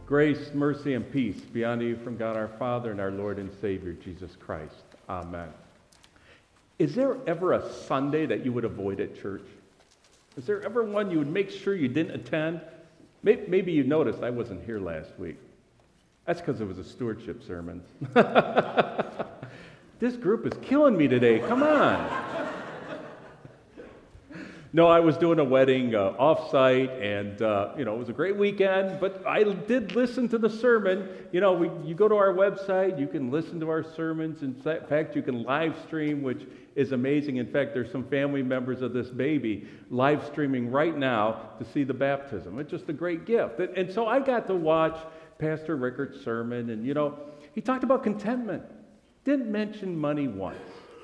Grace, mercy, and peace be unto you from God our Father and our Lord and Savior, Jesus Christ. Amen. Is there ever a Sunday that you would avoid at church? Is there ever one you would make sure you didn't attend? Maybe you noticed I wasn't here last week. That's because it was a stewardship sermon. This group is killing me today. Come on. No, I was doing a wedding off-site, and it was a great weekend, but I did listen to the sermon. You go to our website, you can listen to our sermons. In fact, you can live stream, which is amazing. In fact, there's some family members of this baby live streaming right now to see the baptism. It's just a great gift. And so I got to watch Pastor Rickart's sermon, and, he talked about contentment. Didn't mention money once.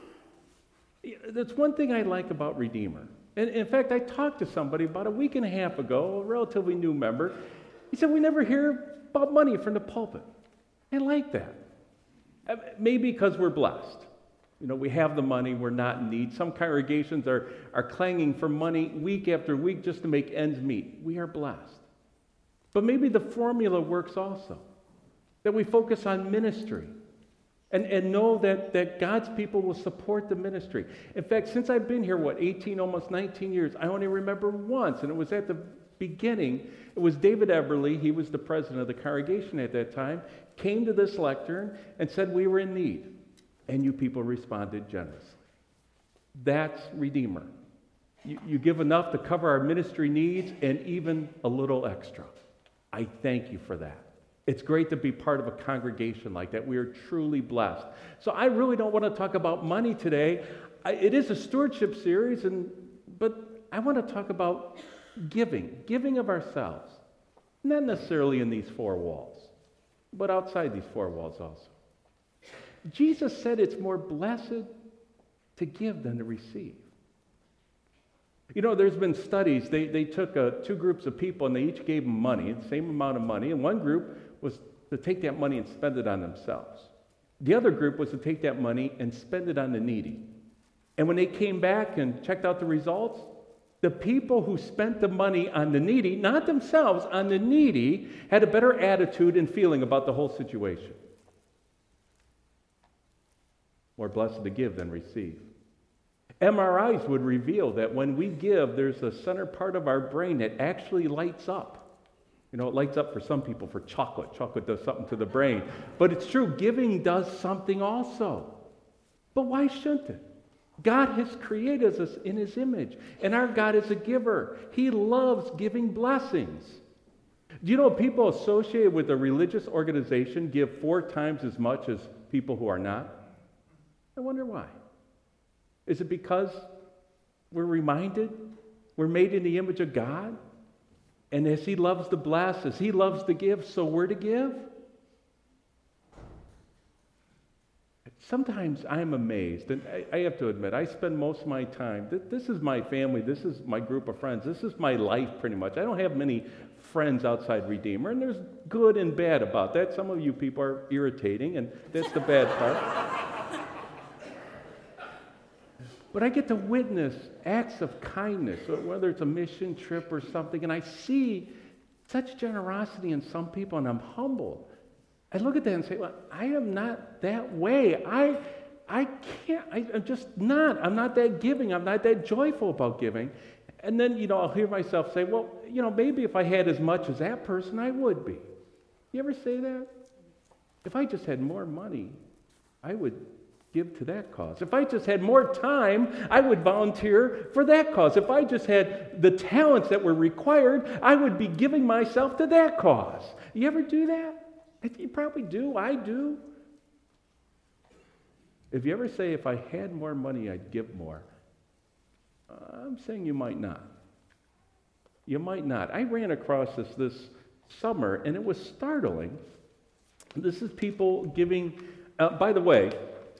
That's one thing I like about Redeemer. And in fact, I talked to somebody about a week and a half ago, a relatively new member. He said, we never hear about money from the pulpit. I like that. Maybe because we're blessed. We have the money, we're not in need. Some congregations are clanging for money week after week just to make ends meet. We are blessed. But maybe the formula works also. That we focus on ministry. And know that God's people will support the ministry. In fact, since I've been here, 18, almost 19 years, I only remember once, and it was at the beginning. It was David Eberly, he was the president of the congregation at that time, came to this lectern and said we were in need. And you people responded generously. That's Redeemer. You give enough to cover our ministry needs and even a little extra. I thank you for that. It's great to be part of a congregation like that. We are truly blessed. So I really don't want to talk about money today. It is a stewardship series, but I want to talk about giving of ourselves. Not necessarily in these four walls, but outside these four walls also. Jesus said it's more blessed to give than to receive. There's been studies. They took two groups of people, and they each gave them money, the same amount of money, and one group was to take that money and spend it on themselves. The other group was to take that money and spend it on the needy. And when they came back and checked out the results, the people who spent the money on the needy, not themselves, on the needy, had a better attitude and feeling about the whole situation. More blessed to give than receive. MRIs would reveal that when we give, there's a center part of our brain that actually lights up. It lights up for some people for chocolate. Chocolate does something to the brain. But it's true, giving does something also. But why shouldn't it? God has created us in His image, and our God is a giver. He loves giving blessings. Do you know people associated with a religious organization give 4 times as much as people who are not? I wonder why. Is it because we're reminded we're made in the image of God? And as He loves to bless, as He loves to give, so we're to give? Sometimes I'm amazed, and I have to admit, I spend most of my time, this is my family, this is my group of friends, this is my life pretty much. I don't have many friends outside Redeemer, and there's good and bad about that. Some of you people are irritating, and that's the bad part. But I get to witness acts of kindness, whether it's a mission trip or something, and I see such generosity in some people, and I'm humbled. I look at that and say, well, I am not that way. I can't, I'm just not. I'm not that giving. I'm not that joyful about giving. And then, I'll hear myself say, well, maybe if I had as much as that person, I would be. You ever say that? If I just had more money, I would give to that cause. If I just had more time, I would volunteer for that cause. If I just had the talents that were required, I would be giving myself to that cause. You ever do that? You probably do. I do. If you ever say, if I had more money, I'd give more, I'm saying you might not. You might not. I ran across this summer, and it was startling. This is people giving, by the way,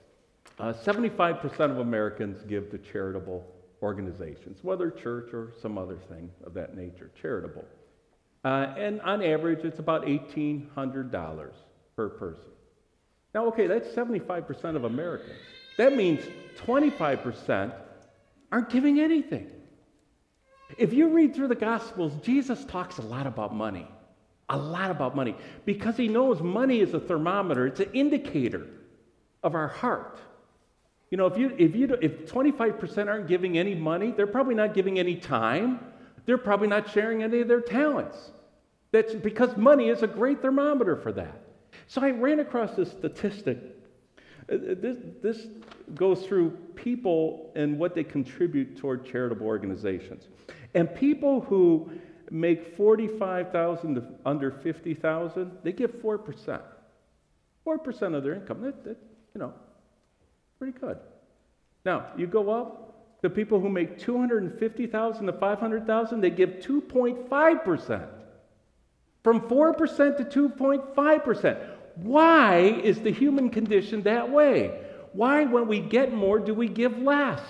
75% of Americans give to charitable organizations, whether church or some other thing of that nature, charitable. And on average, it's about $1,800 per person. Now, okay, that's 75% of Americans. That means 25% aren't giving anything. If you read through the Gospels, Jesus talks a lot about money. a lot about money, because he knows money is a thermometer. It's an indicator of our heart. You know, if 25% aren't giving any money, they're probably not giving any time. They're probably not sharing any of their talents. That's because money is a great thermometer for that. So I ran across this statistic. This goes through people and what they contribute toward charitable organizations. And people who make $45,000 to under $50,000, they give 4%. 4% of their income. That, pretty good. Now, you go up, the people who make $250,000 to $500,000, they give 2.5%. From 4% to 2.5%. Why is the human condition that way? Why, when we get more, do we give less?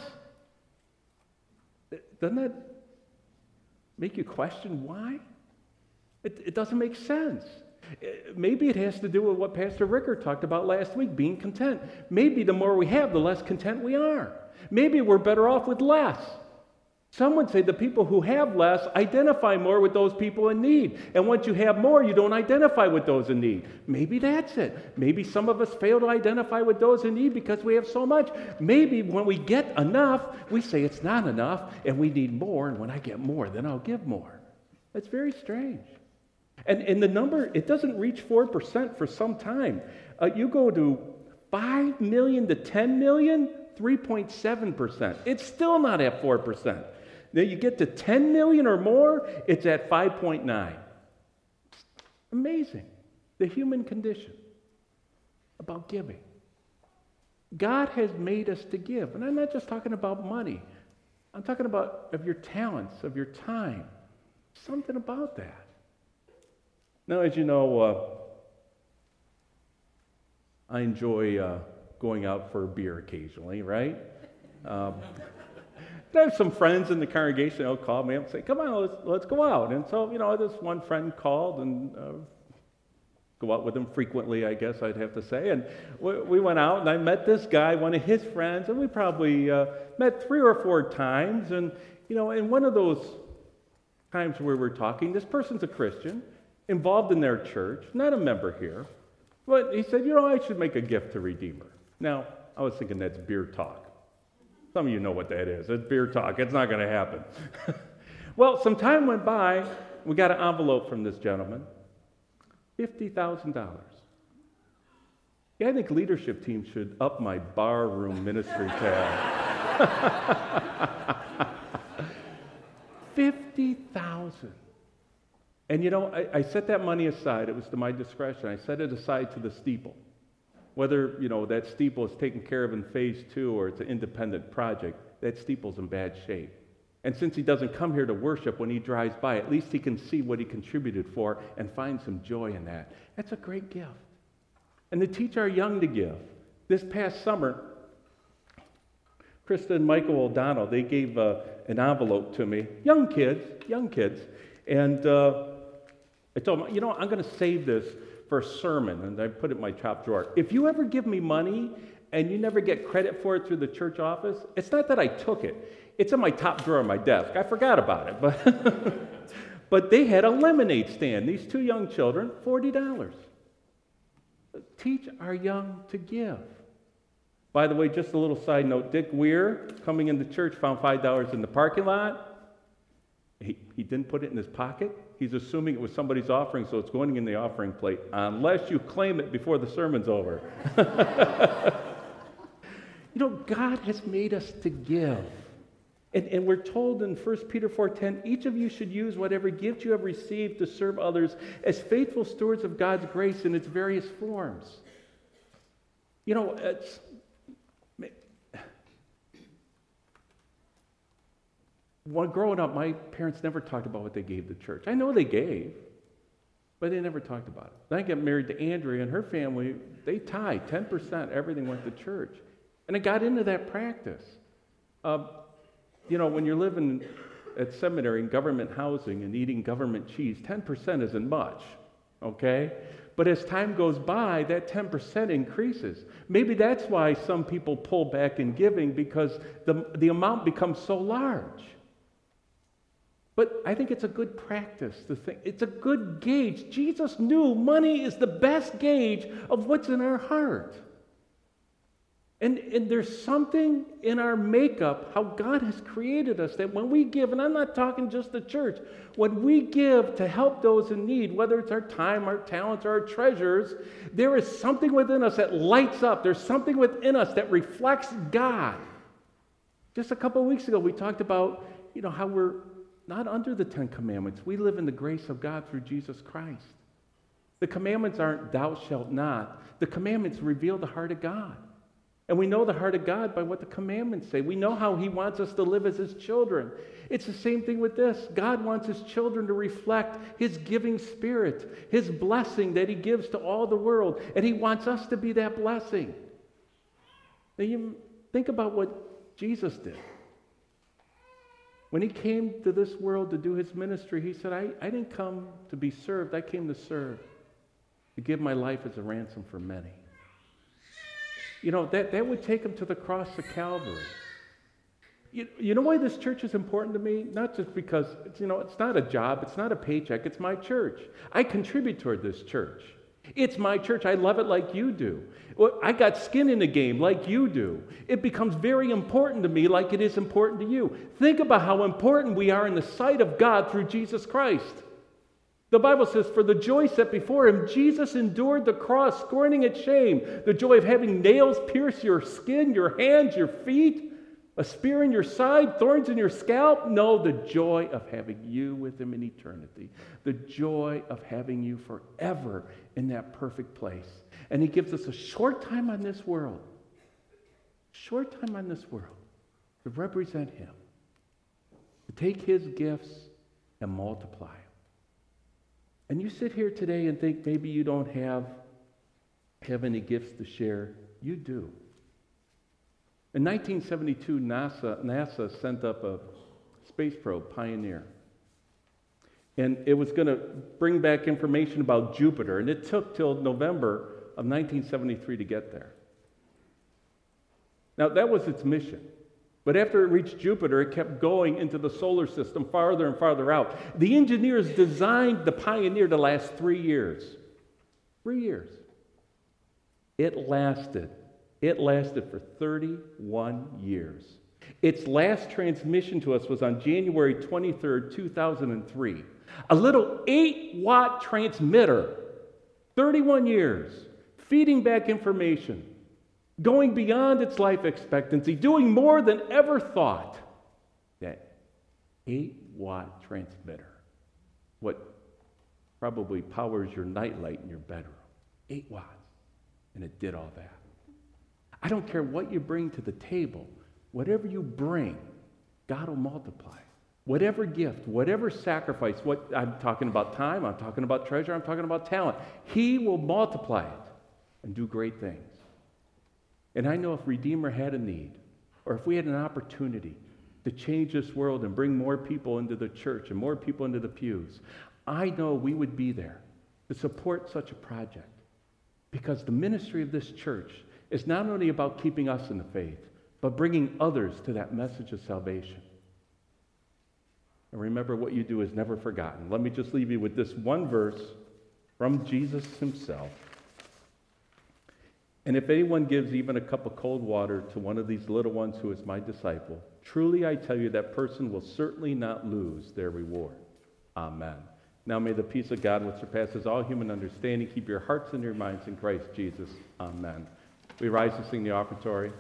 Doesn't that make you question why? It doesn't make sense. Maybe it has to do with what Pastor Rickard talked about last week, being content. Maybe the more we have, the less content we are. Maybe we're better off with less. Some would say the people who have less identify more with those people in need. And once you have more, you don't identify with those in need. Maybe that's it. Maybe some of us fail to identify with those in need because we have so much. Maybe when we get enough, we say it's not enough and we need more. And when I get more, then I'll give more. That's very strange. And the number, it doesn't reach 4% for some time. You go to 5 million to 10 million, 3.7%. It's still not at 4%. Then you get to 10 million or more, it's at 5.9. Amazing. The human condition about giving. God has made us to give. And I'm not just talking about money. I'm talking about of your talents, of your time. Something about that. Now, as you know, I enjoy going out for a beer occasionally, right? I have some friends in the congregation who'll call me up and say, come on, let's go out. And so, this one friend called and go out with him frequently, I guess I'd have to say. And we went out and I met this guy, one of his friends, and we probably met 3 or 4 times. And, in one of those times where we're talking, this person's a Christian, involved in their church, not a member here. But he said, I should make a gift to Redeemer. Now, I was thinking that's beer talk. Some of you know what that is. It's beer talk. It's not going to happen. Well, some time went by. We got an envelope from this gentleman. $50,000. Yeah, I think leadership team should up my bar room ministry tab. $50,000. And I set that money aside. It was to my discretion. I set it aside to the steeple. Whether, that steeple is taken care of in phase 2 or it's an independent project, that steeple's in bad shape. And since he doesn't come here to worship, when he drives by, at least he can see what he contributed for and find some joy in that. That's a great gift. And to teach our young to give. This past summer, Krista and Michael O'Donnell, they gave an envelope to me. Young kids. And I told them, I'm going to save this for a sermon, and I put it in my top drawer. If you ever give me money and you never get credit for it through the church office, it's not that I took it. It's in my top drawer of my desk. I forgot about it. But they had a lemonade stand. These 2 young children, $40. Teach our young to give. By the way, just a little side note, Dick Weir, coming into church, found $5 in the parking lot. He didn't put it in his pocket. He's assuming it was somebody's offering, so it's going in the offering plate, unless you claim it before the sermon's over. God has made us to give. And we're told in 1 Peter 4:10, each of you should use whatever gift you have received to serve others as faithful stewards of God's grace in its various forms. When growing up, my parents never talked about what they gave the church. I know they gave, but they never talked about it. Then I got married to Andrea, and her family, they tithe 10%. Everything went to church. And I got into that practice. When you're living at seminary in government housing and eating government cheese, 10% isn't much, okay? But as time goes by, that 10% increases. Maybe that's why some people pull back in giving, because the amount becomes so large. But I think it's a good practice to think. It's a good gauge. Jesus knew money is the best gauge of what's in our heart. And there's something in our makeup, how God has created us, that when we give, and I'm not talking just the church, when we give to help those in need, whether it's our time, our talents, or our treasures, there is something within us that lights up. There's something within us that reflects God. Just a couple of weeks ago, we talked about, how we're not under the Ten Commandments. We live in the grace of God through Jesus Christ. The commandments aren't thou shalt not. The commandments reveal the heart of God. And we know the heart of God by what the commandments say. We know how he wants us to live as his children. It's the same thing with this. God wants his children to reflect his giving spirit, his blessing that he gives to all the world. And he wants us to be that blessing. Now you think about what Jesus did. When he came to this world to do his ministry, he said, I didn't come to be served. I came to serve, to give my life as a ransom for many. That would take him to the cross of Calvary. You know why this church is important to me? Not just because, it's not a job, it's not a paycheck, it's my church. I contribute toward this church. It's my church. I love it like you do. I got skin in the game like you do. It becomes very important to me like it is important to you. Think about how important we are in the sight of God through Jesus Christ. The Bible says, for the joy set before him, Jesus endured the cross, scorning its shame. The joy of having nails pierce your skin, your hands, your feet, a spear in your side, thorns in your scalp. No, the joy of having you with him in eternity. The joy of having you forever in that perfect place. And he gives us a short time on this world. Short time on this world to represent him. To take his gifts and multiply them. And you sit here today and think maybe you don't have any gifts to share. You do. In 1972, NASA sent up a space probe, Pioneer. And it was going to bring back information about Jupiter. And it took till November of 1973 to get there. Now, that was its mission. But after it reached Jupiter, it kept going into the solar system farther and farther out. The engineers designed the Pioneer to last 3 years. 3 years. It lasted for 31 years. Its last transmission to us was on January 23rd, 2003. A little 8-watt transmitter, 31 years, feeding back information. Going beyond its life expectancy, doing more than ever thought. That 8-watt transmitter, what probably powers your nightlight in your bedroom. 8 watts. And it did all that. I don't care what you bring to the table. Whatever you bring, God will multiply. Whatever gift, whatever sacrifice, what I'm talking about time, I'm talking about treasure, I'm talking about talent. He will multiply it and do great things. And I know if Redeemer had a need, or if we had an opportunity to change this world and bring more people into the church and more people into the pews, I know we would be there to support such a project. Because the ministry of this church is not only about keeping us in the faith, but bringing others to that message of salvation. And remember, what you do is never forgotten. Let me just leave you with this one verse from Jesus himself. And if anyone gives even a cup of cold water to one of these little ones who is my disciple, truly I tell you that person will certainly not lose their reward. Amen. Now may the peace of God, which surpasses all human understanding, keep your hearts and your minds in Christ Jesus. Amen. We rise to sing the offertory.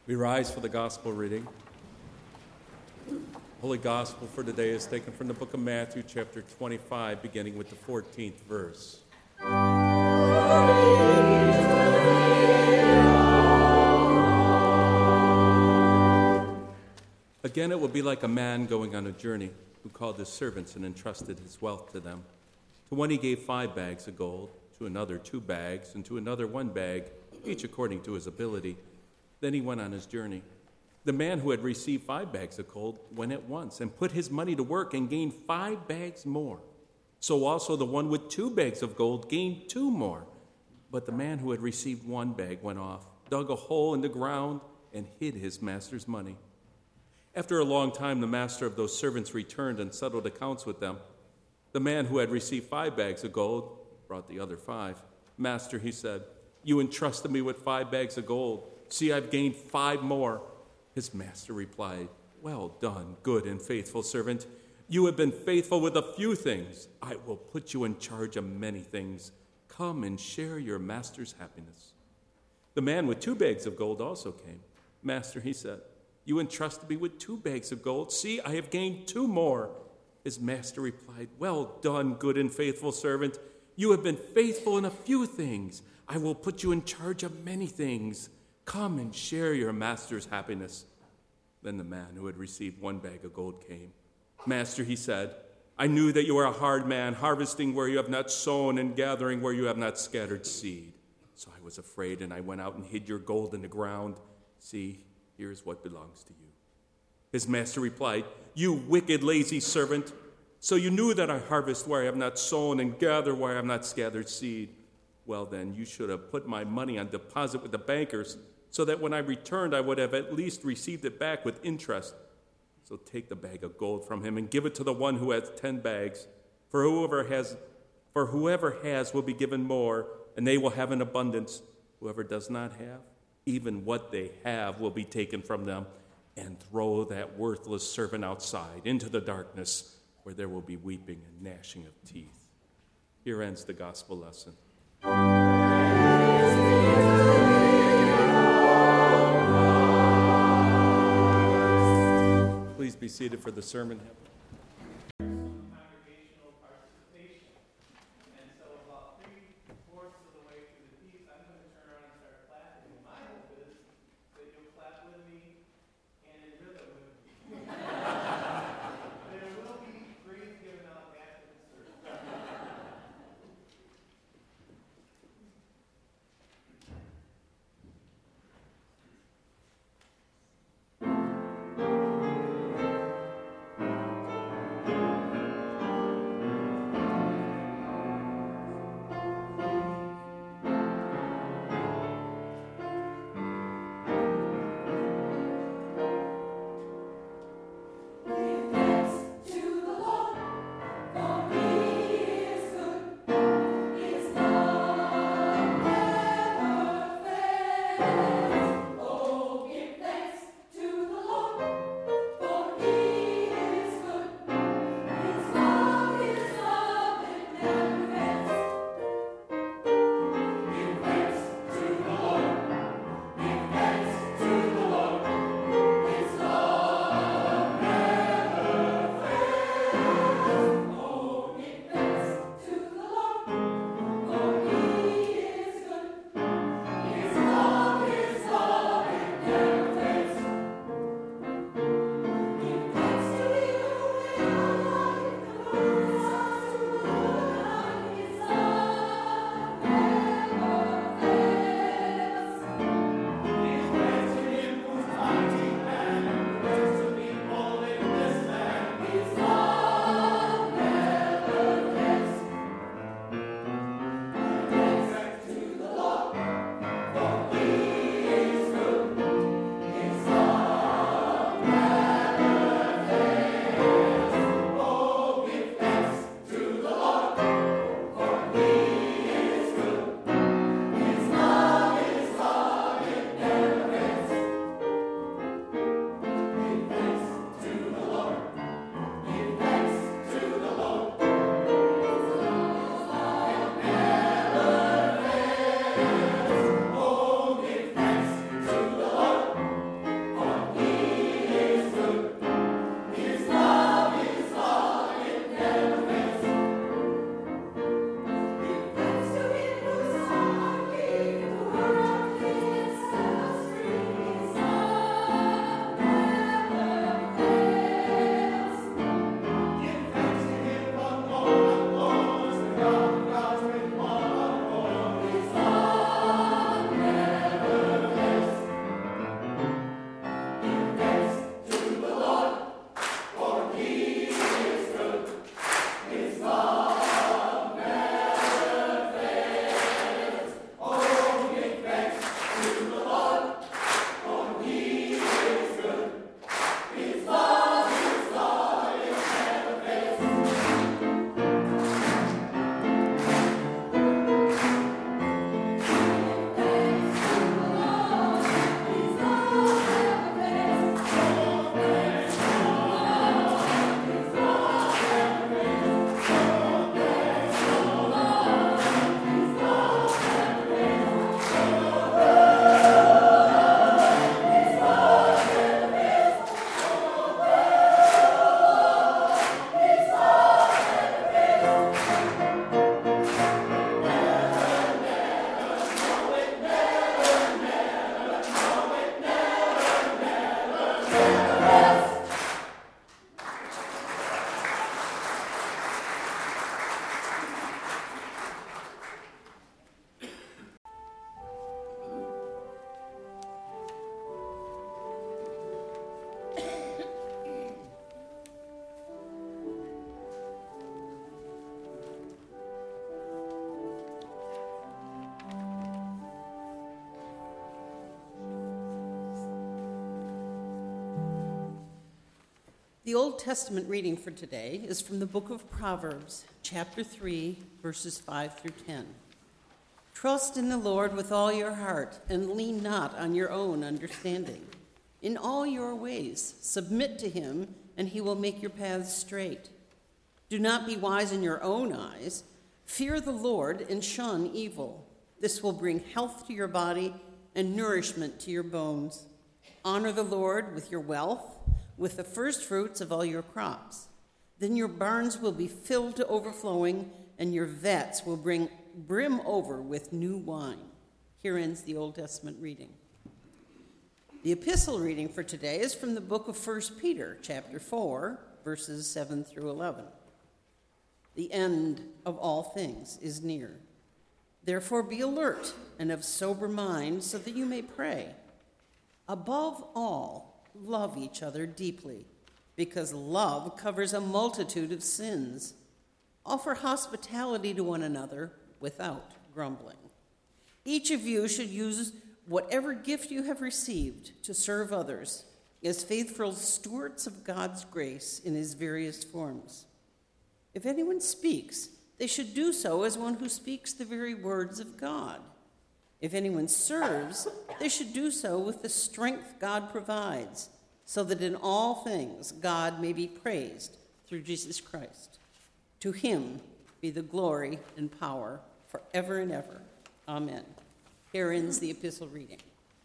We rise for the gospel reading. Holy Gospel for today is taken from the book of Matthew, chapter 25, beginning with the 14th verse. Again, it will be like a man going on a journey who called his servants and entrusted his wealth to them. To one he gave 5 bags of gold, to another 2 bags, and to another 1 bag, each according to his ability. Then he went on his journey. The man who had received 5 bags of gold went at once and put his money to work and gained 5 bags more. So also the one with 2 bags of gold gained 2 more. But the man who had received 1 bag went off, dug a hole in the ground, and hid his master's money. After a long time, the master of those servants returned and settled accounts with them. The man who had received 5 bags of gold brought the other 5. Master, he said, you entrusted me with 5 bags of gold. See, I've gained 5 more. His master replied, well done, good and faithful servant. You have been faithful with a few things. I will put you in charge of many things. Come and share your master's happiness. The man with 2 bags of gold also came. Master, he said, you entrusted me with 2 bags of gold. See, I have gained 2 more. His master replied, well done, good and faithful servant. You have been faithful in a few things. I will put you in charge of many things. Come and share your master's happiness. Then the man who had received 1 bag of gold came. Master, he said, I knew that you are a hard man, harvesting where you have not sown and gathering where you have not scattered seed. So I was afraid, and I went out and hid your gold in the ground. See, here is what belongs to you. His master replied, you wicked, lazy servant. So you knew that I harvest where I have not sown and gather where I have not scattered seed. Well, then, you should have put my money on deposit with the bankers, so that when I returned, I would have at least received it back with interest. So take the bag of gold from him and give it to the one who has 10 bags. For whoever has will be given more, and they will have an abundance. Whoever does not have, even what they have will be taken from them. And throw that worthless servant outside into the darkness, where there will be weeping and gnashing of teeth. Here ends the gospel lesson. Please be seated for the sermon. Congregational participation. And so about 3/4 of the way through the piece, I'm going to turn around and start clapping. And my hope is that you'll clap with me and in rhythm with me. There will be praise given out after the service. The Old Testament reading for today is from the book of Proverbs, chapter 3, verses 5 through 10. Trust in the Lord with all your heart and lean not on your own understanding. In all your ways, submit to him, and he will make your paths straight. Do not be wise in your own eyes. Fear the Lord and shun evil. This will bring health to your body and nourishment to your bones. Honor the Lord with your wealth, with the first fruits of all your crops. Then your barns will be filled to overflowing, and your vats will brim over with new wine. Here ends the Old Testament reading. The epistle reading for today is from the book of 1 Peter, chapter 4, verses 7 through 11. The end of all things is near. Therefore be alert and of sober mind so that you may pray. Above all, love each other deeply, because love covers a multitude of sins. Offer hospitality to one another without grumbling. Each of you should use whatever gift you have received to serve others as faithful stewards of God's grace in his various forms. If anyone speaks, they should do so as one who speaks the very words of God. If anyone serves, they should do so with the strength God provides, so that in all things God may be praised through Jesus Christ. To him be the glory and power forever and ever. Amen. Here ends the epistle reading.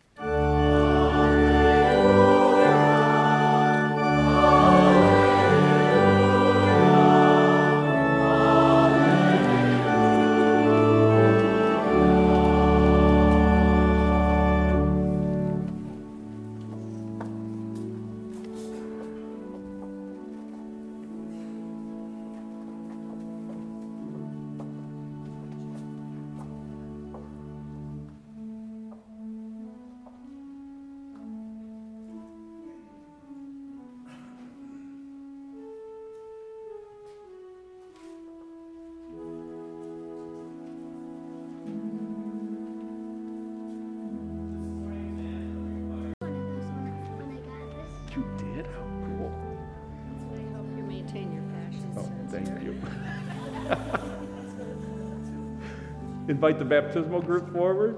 You did? How cool. I hope you maintain your passion. Oh, thank you. Invite the baptismal group forward.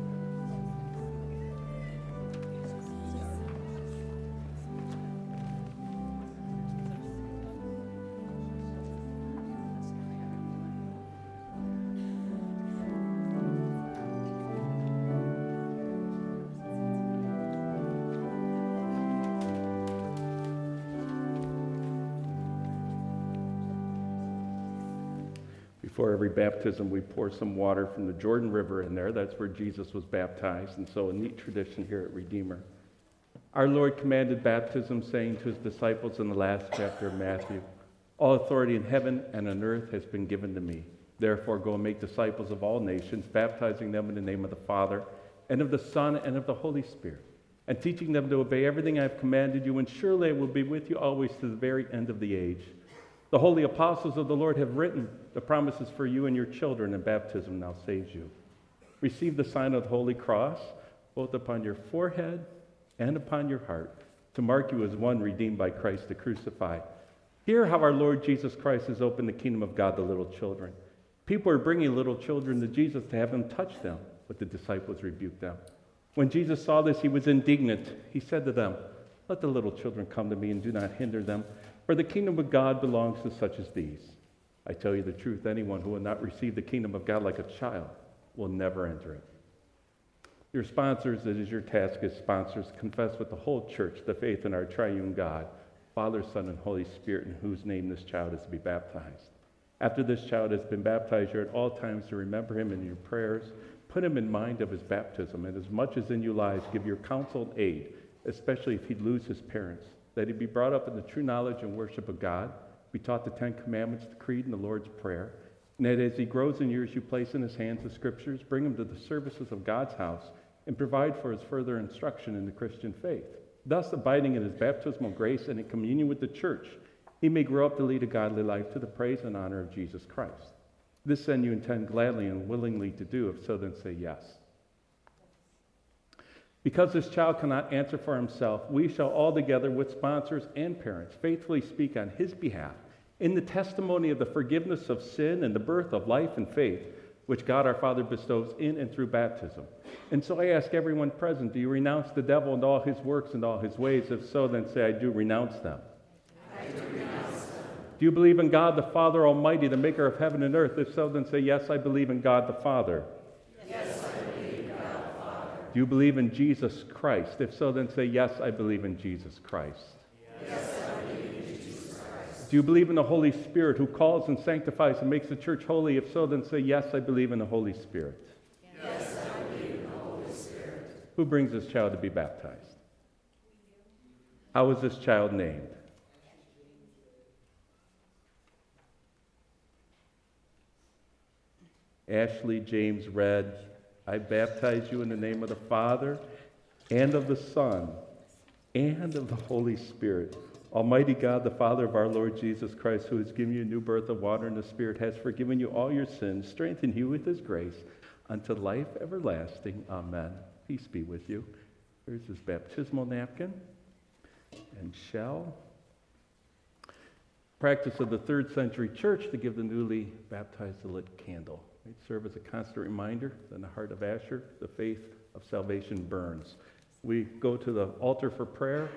Before every baptism, we pour some water from the Jordan River in there. That's where Jesus was baptized, and so a neat tradition here at Redeemer. Our Lord commanded baptism, saying to his disciples in the last chapter of Matthew, "All authority in heaven and on earth has been given to me. Therefore go and make disciples of all nations, baptizing them in the name of the Father, and of the Son, and of the Holy Spirit, and teaching them to obey everything I have commanded you, and surely I will be with you always to the very end of the age." The holy apostles of the Lord have written the promises for you and your children, and baptism now saves you. Receive the sign of the Holy Cross, both upon your forehead and upon your heart, to mark you as one redeemed by Christ the crucified. Hear how our Lord Jesus Christ has opened the kingdom of God to little children. People are bringing little children to Jesus to have him touch them, but the disciples rebuked them. When Jesus saw this, he was indignant. He said to them, "Let the little children come to me, and do not hinder them, for the kingdom of God belongs to such as these. I tell you the truth, anyone who will not receive the kingdom of God like a child will never enter it." Your sponsors, it is your task as sponsors to confess with the whole church the faith in our triune God, Father, Son, and Holy Spirit, in whose name this child is to be baptized. After this child has been baptized, you're at all times to remember him in your prayers. Put him in mind of his baptism, and as much as in you lies, give your counsel and aid, especially if he'd lose his parents, that he be brought up in the true knowledge and worship of God, be taught the 10 Commandments, the Creed, and the Lord's Prayer, and that as he grows in years, you place in his hands the Scriptures, bring him to the services of God's house, and provide for his further instruction in the Christian faith. Thus, abiding in his baptismal grace and in communion with the church, he may grow up to lead a godly life to the praise and honor of Jesus Christ. This then you intend gladly and willingly to do. If so, then say yes. Because this child cannot answer for himself, we shall all together with sponsors and parents faithfully speak on his behalf in the testimony of the forgiveness of sin and the birth of life and faith, which God our Father bestows in and through baptism. And so I ask everyone present, do you renounce the devil and all his works and all his ways? If so, then say, I do renounce them. I do renounce them. Do you believe in God the Father Almighty, the maker of heaven and earth? If so, then say, yes, I believe in God the Father. Yes, I believe in God the Father. Do you believe in Jesus Christ? If so, then say, yes, I believe in Jesus Christ. Yes, I believe in Jesus Christ. Do you believe in the Holy Spirit who calls and sanctifies and makes the church holy? If so, then say, yes, I believe in the Holy Spirit. Yes, I believe in the Holy Spirit. Who brings this child to be baptized? How is this child named? Ashley James Red. I baptize you in the name of the Father and of the Son and of the Holy Spirit. Almighty God, the Father of our Lord Jesus Christ, who has given you a new birth of water and the Spirit, has forgiven you all your sins, strengthened you with his grace, unto life everlasting. Amen. Peace be with you. Here's his baptismal napkin and shell. Practice of the 3rd century church to give the newly baptized a lit candle. It serve as a constant reminder that in the heart of Asher, the faith of salvation burns. We go to the altar for prayer.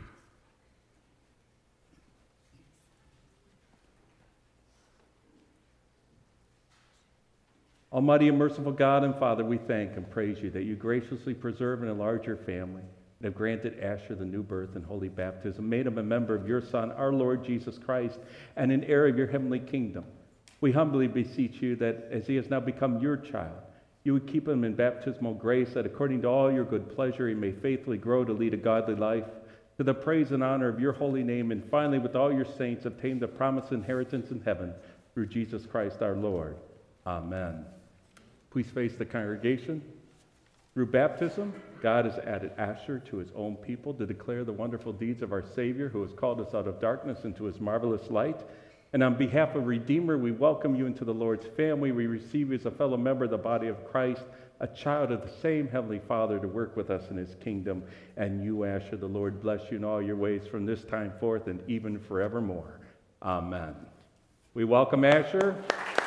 Almighty and merciful God and Father, we thank and praise you that you graciously preserve and enlarge your family and have granted Asher the new birth and holy baptism, made him a member of your Son, our Lord Jesus Christ, and an heir of your heavenly kingdom. We humbly beseech you that as he has now become your child, you would keep him in baptismal grace, that according to all your good pleasure he may faithfully grow to lead a godly life, to the praise and honor of your holy name, and finally with all your saints obtain the promised inheritance in heaven through Jesus Christ our Lord. Amen. Please face the congregation. Through baptism, God has added Asher to his own people to declare the wonderful deeds of our Savior, who has called us out of darkness into his marvelous light. And on behalf of Redeemer, we welcome you into the Lord's family. We receive you as a fellow member of the body of Christ, a child of the same Heavenly Father to work with us in his kingdom. And you, Asher, the Lord bless you in all your ways from this time forth and even forevermore. Amen. We welcome Asher.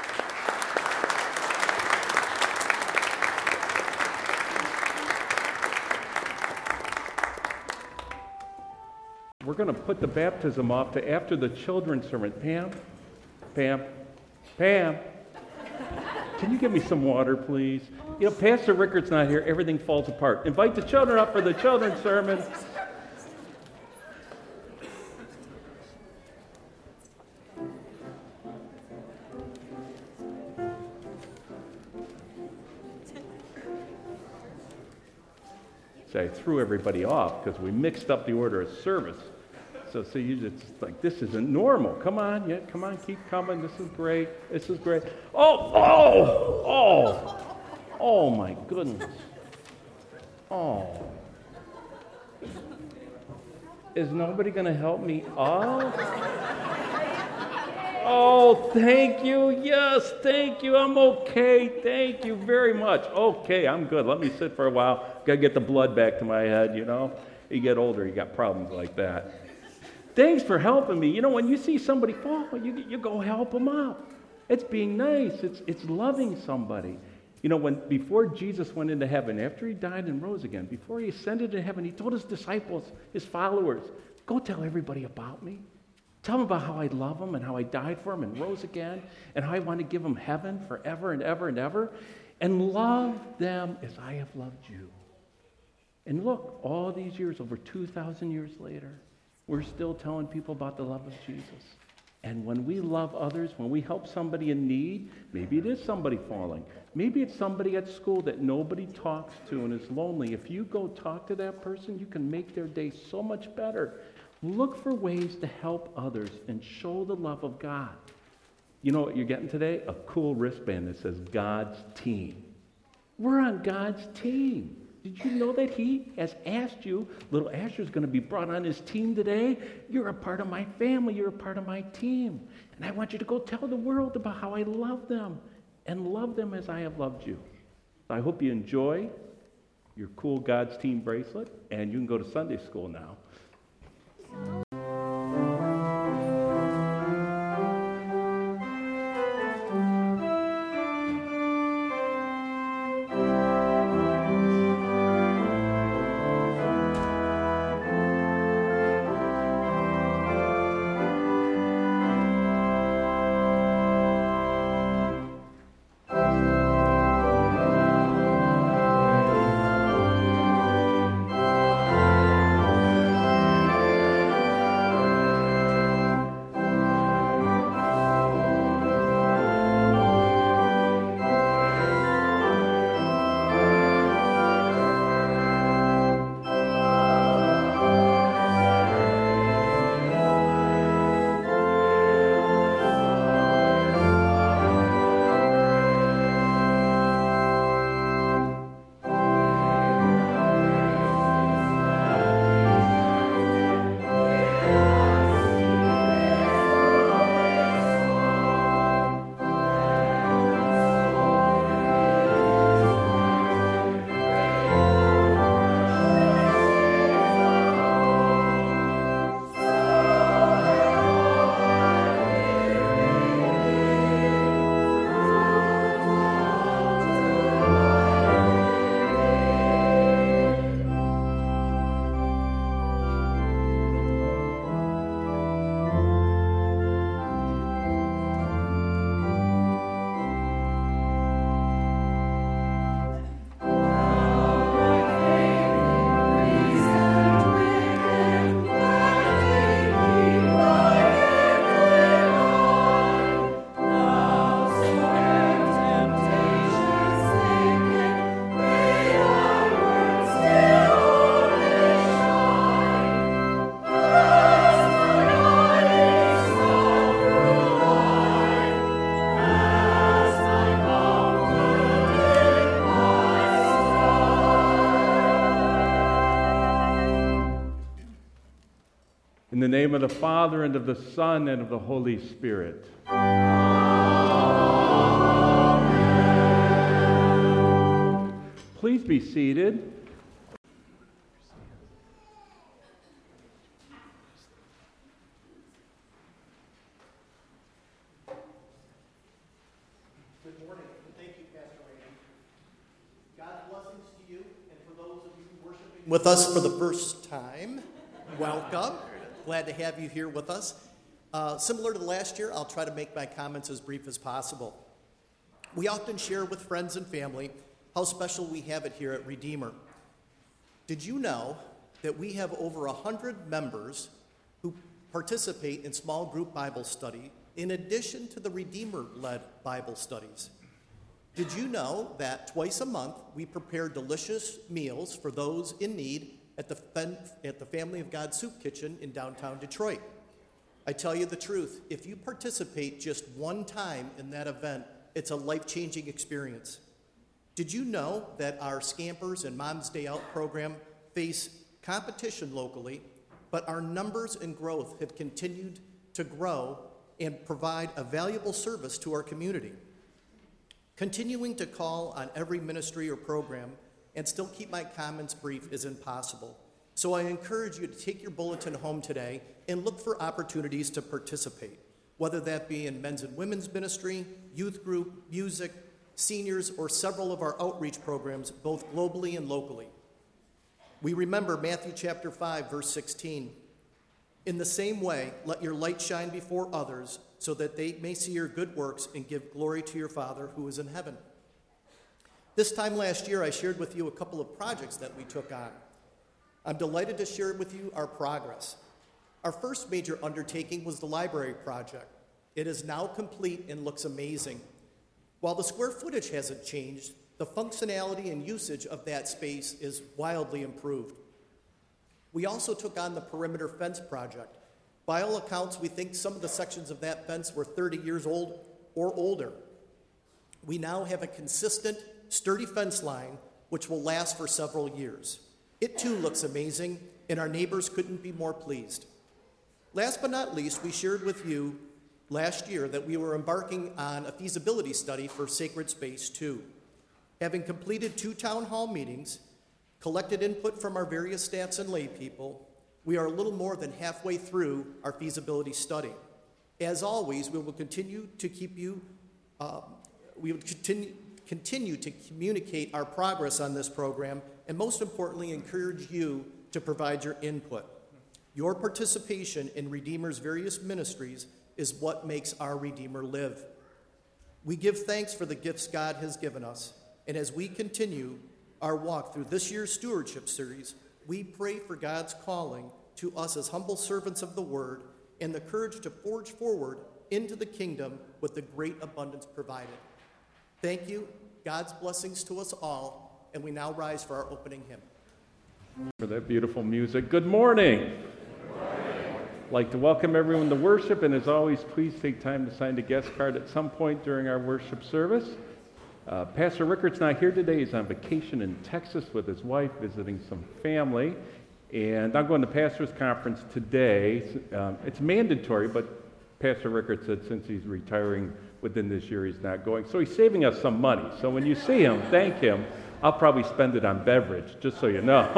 We're going to put the baptism off to after the children's sermon. Pam, can you give me some water, please? You know, Pastor Rickard's not here. Everything falls apart. Invite the children up for the children's sermon. So I threw everybody off because we mixed up the order of service. So you just like, this isn't normal. Come on, keep coming. This is great. Oh, my goodness. Oh. Is nobody going to help me up? Oh, thank you. Yes, thank you. I'm okay. Thank you very much. Okay, I'm good. Let me sit for a while. Got to get the blood back to my head, you know. You get older, you got problems like that. Thanks for helping me. You know, when you see somebody fall, you go help them up. It's being nice. It's loving somebody. You know, before Jesus went into heaven, after he died and rose again, before he ascended to heaven, he told his disciples, his followers, go tell everybody about me. Tell them about how I love them and how I died for them and rose again and how I want to give them heaven forever and ever and ever. And love them as I have loved you. And look, all these years, over 2,000 years later, we're still telling people about the love of Jesus. And when we love others, when we help somebody in need, maybe it is somebody falling. Maybe it's somebody at school that nobody talks to and is lonely. If you go talk to that person, you can make their day so much better. Look for ways to help others and show the love of God. You know what you're getting today? A cool wristband that says God's team. We're on God's team. Did you know that he has asked you, little Asher's going to be brought on his team today? You're a part of my family. You're a part of my team. And I want you to go tell the world about how I love them and love them as I have loved you. I hope you enjoy your cool God's Team bracelet, and you can go to Sunday school now. In the name of the Father, and of the Son, and of the Holy Spirit. Amen. Please be seated. Good morning, and thank you, Pastor Randy. God's blessings to you, and for those of you worshiping with us for the first time, welcome. Glad to have you here with us. Similar to last year, I'll try to make my comments as brief as possible. We often share with friends and family how special we have it here at Redeemer. Did you know that we have over 100 members who participate in small group Bible study in addition to the Redeemer-led Bible studies? Did you know that twice a month we prepare delicious meals for those in need at the Family of God Soup Kitchen in downtown Detroit? I tell you the truth, if you participate just one time in that event, it's a life-changing experience. Did you know that our Scampers and Mom's Day Out program face competition locally, but our numbers and growth have continued to grow and provide a valuable service to our community? Continuing to call on every ministry or program and still keep my comments brief is impossible. So I encourage you to take your bulletin home today and look for opportunities to participate, whether that be in men's and women's ministry, youth group, music, seniors, or several of our outreach programs, both globally and locally. We remember Matthew chapter 5, verse 16. In the same way, let your light shine before others so that they may see your good works and give glory to your Father who is in heaven. This time last year, I shared with you a couple of projects that we took on. I'm delighted to share with you our progress. Our first major undertaking was the library project. It is now complete and looks amazing. While the square footage hasn't changed, the functionality and usage of that space is wildly improved. We also took on the perimeter fence project. By all accounts, we think some of the sections of that fence were 30 years old or older. We now have a consistent, sturdy fence line which will last for several years. It too looks amazing, and our neighbors couldn't be more pleased. Last but not least, we shared with you last year that we were embarking on a feasibility study for Sacred Space 2. Having completed 2 town hall meetings, Collected input from our various staffs and lay people, we are a little more than halfway through our feasibility study. As always, we will continue to continue to communicate our progress on this program, and most importantly, encourage you to provide your input. Your participation in Redeemer's various ministries is what makes our Redeemer live. We give thanks for the gifts God has given us, and as we continue our walk through this year's stewardship series, we pray for God's calling to us as humble servants of the Word and the courage to forge forward into the kingdom with the great abundance provided. Thank you. God's blessings to us all, and we now rise for our opening hymn. For that beautiful music. Good morning. Good morning. I'd like to welcome everyone to worship, and as always, please take time to sign the guest card at some point during our worship service. Pastor Rickart's not here today. He's on vacation in Texas with his wife, visiting some family. And I'm going to pastor's conference today. It's mandatory, but Pastor Rickert said since he's retiring within this year, he's not going. So he's saving us some money. So when you see him, thank him. I'll probably spend it on beverage, just so you know.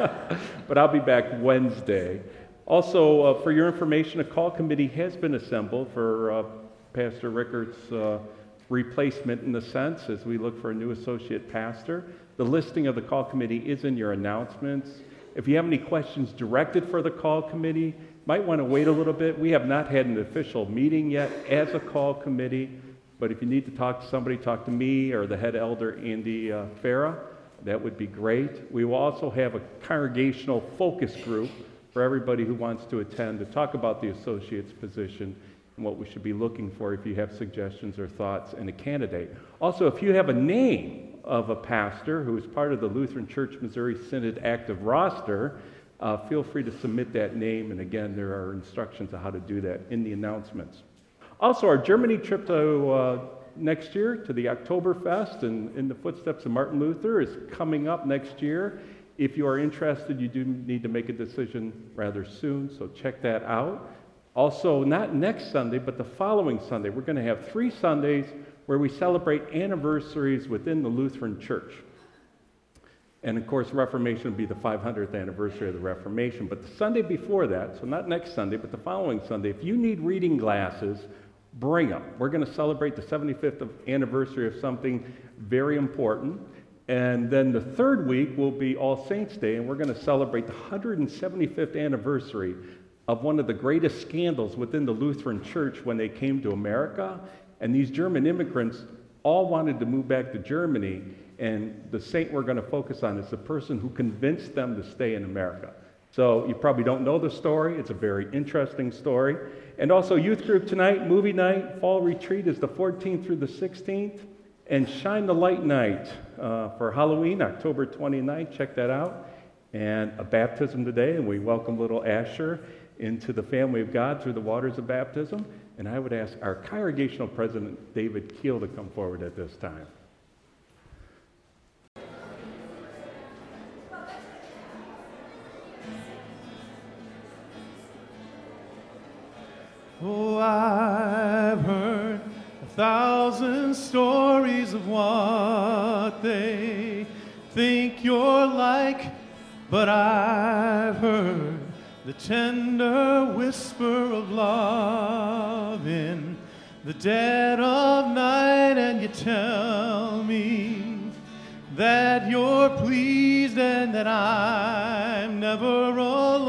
But I'll be back Wednesday. Also, for your information, a call committee has been assembled for Pastor Rickart's replacement in a sense as we look for a new associate pastor. The listing of the call committee is in your announcements. If you have any questions directed for the call committee, might want to wait a little bit. We have not had an official meeting yet as a call committee, but if you need to talk to somebody, talk to me or the head elder, Andy Farah. That would be great. We will also have a congregational focus group for everybody who wants to attend to talk about the associate's position and what we should be looking for if you have suggestions or thoughts in a candidate. Also, if you have a name of a pastor who is part of the Lutheran Church Missouri Synod active roster, feel free to submit that name, and again, there are instructions on how to do that in the announcements. Also, our Germany trip to next year to the Oktoberfest and in the footsteps of Martin Luther is coming up next year. If you are interested, you do need to make a decision rather soon, so check that out. Also, not next Sunday, but the following Sunday, we're going to have 3 Sundays where we celebrate anniversaries within the Lutheran Church. And of course, Reformation will be the 500th anniversary of the Reformation. But the Sunday before that, so not next Sunday, but the following Sunday, if you need reading glasses, bring them. We're going to celebrate the 75th anniversary of something very important. And then the third week will be All Saints' Day, and we're going to celebrate the 175th anniversary of one of the greatest scandals within the Lutheran Church when they came to America. And these German immigrants all wanted to move back to Germany, and the saint we're going to focus on is the person who convinced them to stay in America. So you probably don't know the story. It's a very interesting story. And also youth group tonight, movie night, fall retreat is the 14th through the 16th, and Shine the Light night for Halloween, October 29th. Check that out. And a baptism today, and we welcome little Asher into the family of God through the waters of baptism. And I would ask our congregational president, David Keel, to come forward at this time. Oh, I've heard 1,000 stories of what they think you're like, but I've heard the tender whisper of love in the dead of night, and you tell me that you're pleased and that I'm never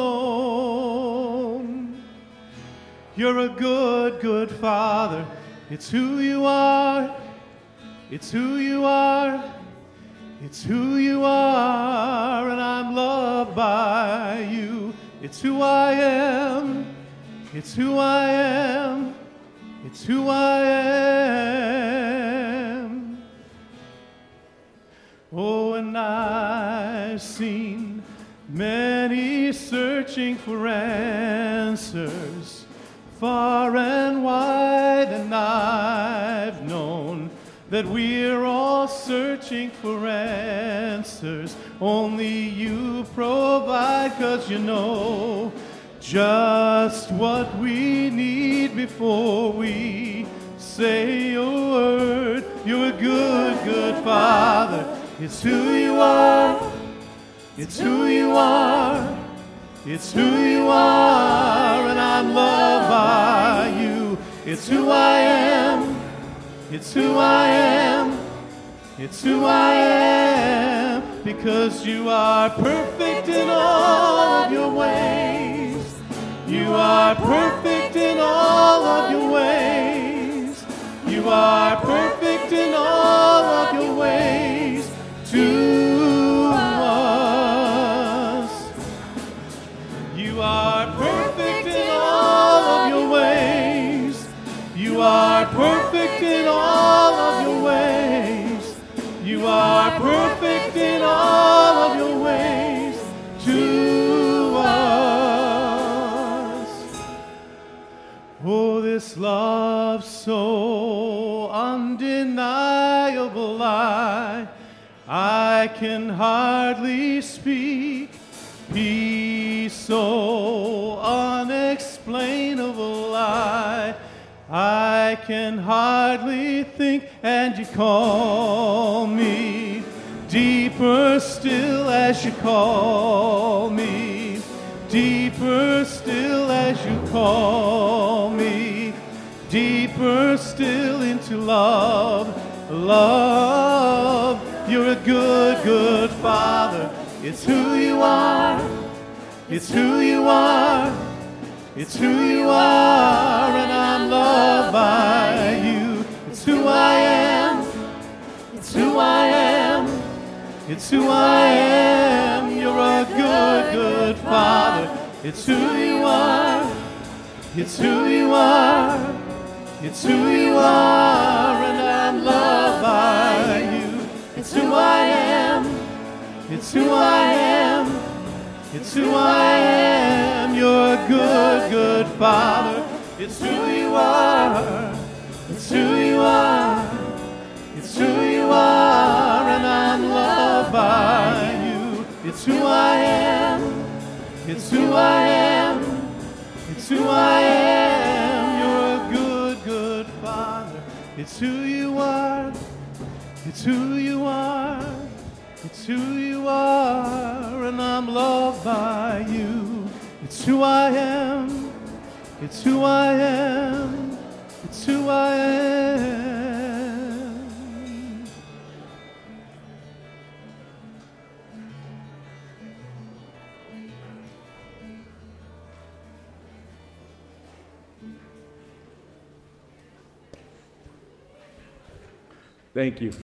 alone. You're a good, good father. It's who you are. It's who you are. It's who you are, and I'm loved by you. It's who I am. It's who I am. It's who I am. Oh, and I've seen many searching for answers far and wide, and I've known that we're all searching for answers. Only you provide, 'cause you know just what we need before we say a word. You're a good, good father. It's who you are. It's who you are. It's who you are, and I'm loved by you. It's who I am. It's who I am. It's who I am, because you are perfect in all of your ways. You are perfect in all of your ways. You are perfect in all of your ways to us. You are perfect in all of your ways. You are perfect in all of your ways. You are perfect in all of your ways to us. Oh, this love so undeniable, I can hardly speak. Peace so unexplainable, I can hardly think, and you call me deeper still as you call me, deeper still as you call me, deeper still into love, love. You're a good, good Father. It's who you are. It's who you are. It's who you are, and I'm loved by you. It's who I am. It's who I am. It's who I am. You're a good, good Father. It's who you are. It's who you are. It's who you are, and I'm loved by you. It's who I am. It's who I am. It's who I am. You're a good, good Father. It's who you are. It's who you are. It's who you are, and I'm loved by you. It's who I am. It's who I am. It's who I am. You're a good, good Father. It's who you are. It's who you are. It's who you are, and I'm loved by you. It's who I am. It's who I am. It's who I am. Thank you.